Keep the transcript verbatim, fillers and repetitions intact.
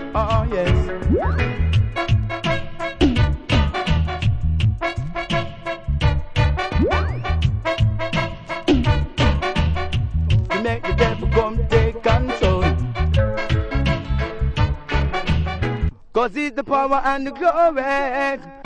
Oh yes. You make the devil come take control. Cause it's the power and the glory.